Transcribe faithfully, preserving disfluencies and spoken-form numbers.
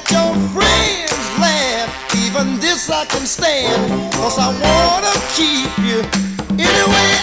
your friends laugh. Even this I can stand, 'cause I wanna keep you anyway